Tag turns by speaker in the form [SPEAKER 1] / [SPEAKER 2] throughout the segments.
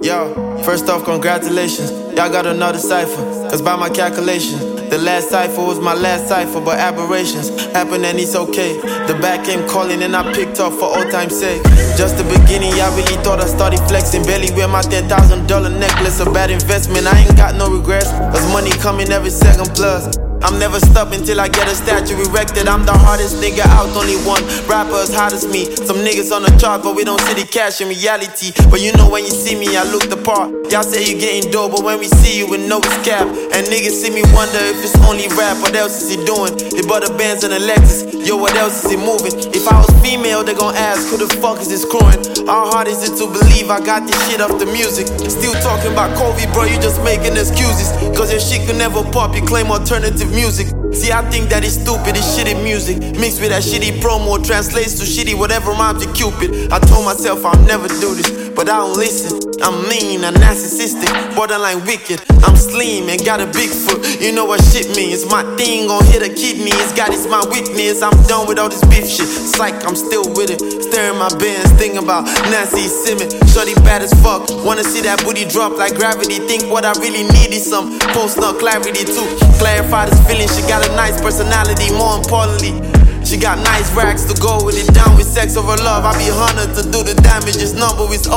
[SPEAKER 1] Yo, first off, congratulations. Y'all got another cipher. Cause by my calculation, the last cipher was my last cipher. But aberrations happen and it's okay. The back came calling and I picked up for old time's sake. Just the beginning, y'all really thought I started flexing. Barely wear my $10,000 necklace. A bad investment, I ain't got no regrets. Cause money coming every second plus. I'm never stopping till I get a statue erected. I'm the hardest nigga out, only one rapper as hot as me. Some niggas on the chart, but we don't see the cash in reality. But you know when you see me, I look the part. Y'all say you getting dope, but when we see you, we know it's cap. And niggas see me wonder if it's only rap. What else is he doing? He bought a Benz and a Lexus. Yo, what else is he moving? If I was female, they gon' ask, who the fuck is this crewing? How hard is it to believe I got this shit off the music? Still talking about COVID, bro, you just making excuses. Cause your shit could never pop, you claim alternative music. See, I think that it's stupid, it's shitty music mixed with that shitty promo, translates to shitty whatever rhymes to Cupid. I told myself I'll never do this, but I don't listen. I'm mean, I'm narcissistic, borderline wicked. I'm slim and got a big foot. You know what shit means. My thing gon' hit a kidney. It's got it's my weakness. I'm done with all this beef shit. It's like I'm still with it. Staring my bands, thinking about Nancy Simmons. Shorty bad as fuck. Wanna see that booty drop like gravity. Think what I really need is some post-nut clarity to clarify this feeling. She got a nice personality, more importantly. She got nice racks to go with it. Down with sex over love. I be honored to do the damage. This number is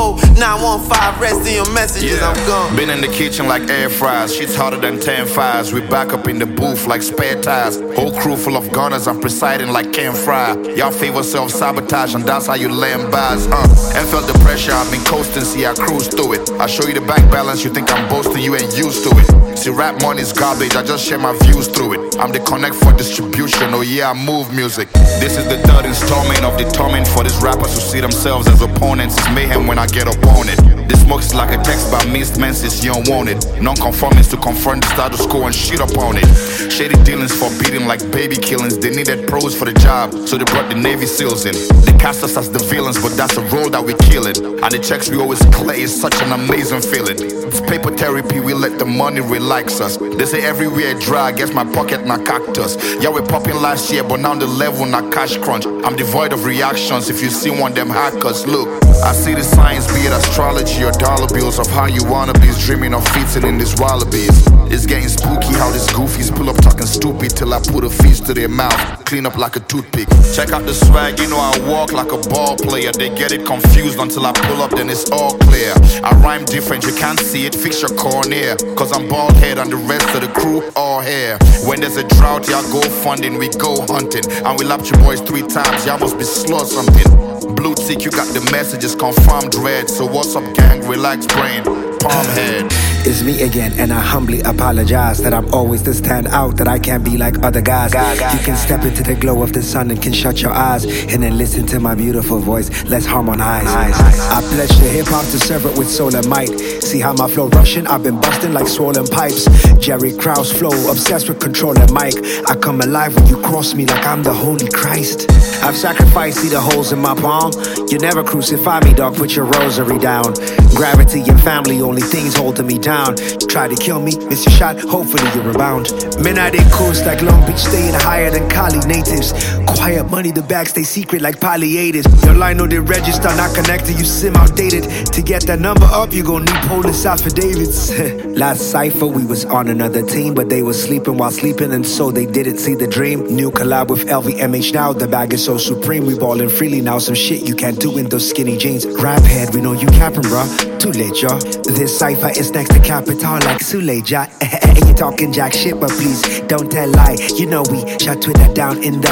[SPEAKER 1] 0915. Rest in your messages, I'm gone.
[SPEAKER 2] Been in the kitchen like air fries. Shit's hotter than 10 fires. We back up in the booth like spare tires. Whole crew full of gunners. I'm presiding like Ken Fry. Y'all favor self-sabotage and that's how you land bars. And felt the pressure. I've been coasting. See, I cruise through it. I show you the bank balance. You think I'm boasting. You ain't used to it. See, rap money's garbage. I just share my views through it. I'm the connect for distribution. Oh yeah, I move music. This is the third installment of the torment for these rappers who see themselves as opponents. It's mayhem when I get up on it. The smoke is like a text by missed menses, you don't want it. Non-conformists to confront the status quo and shit upon it. Shady dealings forbidden like baby killings. They needed pros for the job, so they brought the Navy SEALs in. They cast us as the villains, but that's a role that we kill it. And the checks we always clear is such an amazing feeling. It's paper therapy, we let the money relax us. They say everywhere dry, guess my pocket na cactus. Yeah, we popping last year, but now the level na cash crunch. I'm devoid of reactions if you see one them hackers. Look, I see the signs, be it astrology or dollar bills, of how you wanna be dreaming of feasting in these wallabies. It's getting spooky how these goofies pull up talking stupid till I put a feast to their mouth, clean up like a toothpick. Check out the swag, you know I walk like a ball player. They get it confused until I pull up, then it's all clear. I rhyme different, you can't see it, fix your cornea. Cause I'm bald head and the rest of the crew all hair. When there's a drought, y'all go funding, we go hunting. And we lapped your boys 3 times, y'all must be slow or something. Blue tick, you got the messages confirmed red. So what's up gang, relax brain, palm head.
[SPEAKER 3] It's me again, and I humbly apologize that I'm always the standout, that I can't be like other guys. You can step into the glow of the sun and can shut your eyes and then listen to my beautiful voice. Let's harmonize. I pledge to hip-hop to serve it with soul and might. See how my flow rushing? I've been busting like swollen pipes. Jerry Krause flow, obsessed with controlling mic. I come alive when you cross me like I'm the Holy Christ. I've sacrificed, see the holes in my palm. You never crucify me, dog, put your rosary down. Gravity and family, only things holding me down. Try to kill me, miss your shot, hopefully you rebound. Men I they coast like Long Beach, staying higher than Cali natives. Quiet money, the bags stay secret like polyators. Your line know they register, not connected, you sim outdated. To get that number up, you gon' need police affidavits. Last cypher, we was on another team, but they was sleeping while sleeping, and so they didn't see the dream. New collab with LVMH now, the bag is so supreme. We ballin' freely now, some shit you can't do in those skinny jeans. Rap head, we know you capping, bruh. Too late, y'all. This cypher is next to Capital like Suleja. You talking jack shit, but please don't tell lie. You know we shut Twitter down in the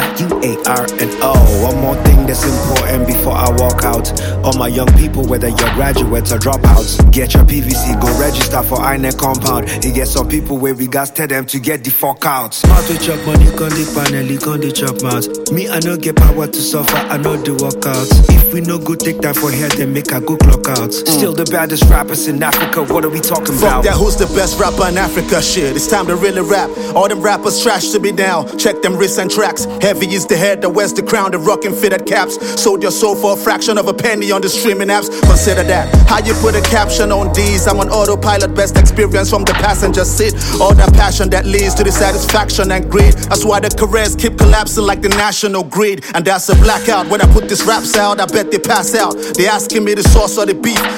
[SPEAKER 3] UARNO. One more thing that's important before I walk out. All my young people, whether you're graduates or dropouts, get your PVC, go register for INEC compound. You get some people where we got tell them to get the fuck out. Smart to chop money, con the panel, con the chop mouth. Me, I no get power to suffer, I know the workouts. If we no go take that for hair, then make I go clock out. Still the baddest rappers in Africa, what are we talking about?
[SPEAKER 4] Fuck that, who's the best rapper in Africa? Shit, it's time to really rap. All them rappers trash to me now. Check them wrists and tracks. Heavy is the head that wears the crown, the rockin' fitted caps. Sold your soul for a fraction of a penny on the streaming apps. Consider that. How you put a caption on these? I'm on autopilot, best experience from the passenger seat. All that passion that leads to the satisfaction and greed. That's why the careers keep collapsing like the national grid. And that's a blackout. When I put these raps out, I bet they pass out. They asking me the source of the beef. I told them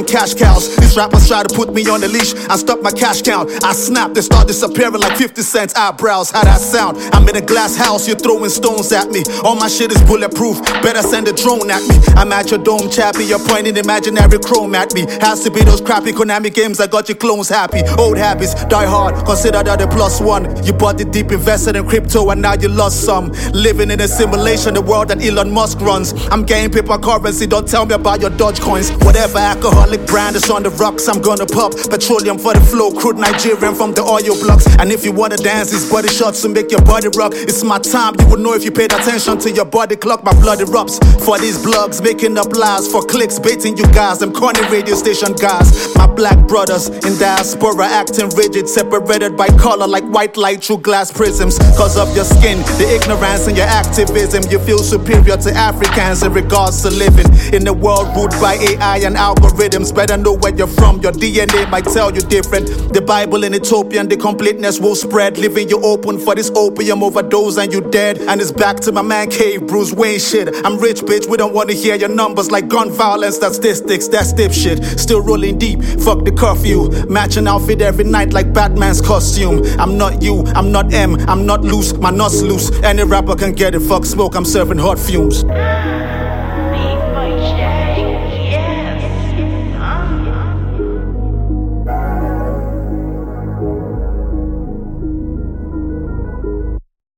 [SPEAKER 4] cash cows. These rappers try to put me on the leash and stop my cash count. I snap, they start disappearing like 50 Cent's eyebrows. How that sound? I'm in a glass house, you're throwing stones at me. All my shit is bulletproof, better send a drone at me. I'm at your dome, chappy, you're pointing imaginary chrome at me. Has to be those crappy Konami games that got your clones happy. Old habits, die hard, consider that a +1. You bought it deep, invested in crypto, and now you lost some. Living in a simulation, the world that Elon Musk runs. I'm getting paper currency, don't tell me about your Dogecoins. Whatever alcoholic brand is on the rocks, I'm gonna pop. Petroleum for the flow, crude Nigerian from the oil blocks. And if you wanna dance, these body shots to make your body rock. It's my time, you would know if you paid attention to your body clock. My blood erupts for these blogs, making up lies for clicks, baiting you guys, them corny radio station guys. My black brothers in diaspora acting rigid, separated by color like white light through glass prisms. Cause of your skin, the ignorance and your activism, you feel superior to Africans in regards to living in a world ruled by AI and algorithms. Better know where you're from, your DNA might tell you different. The Bible in Ethiopian, the completeness will spread, leaving you open for this opium overdose and you dead. And it's back to my man cave, Bruce Wayne shit. I'm rich, bitch, we don't wanna hear your numbers like gun violence, statistics, that's dipshit. Still rolling deep, fuck the curfew. Matching outfit every night like Batman's costume. I'm not you, I'm not M, I'm not loose, my nuts loose. Any rapper can get it, fuck smoke, I'm serving hot fumes.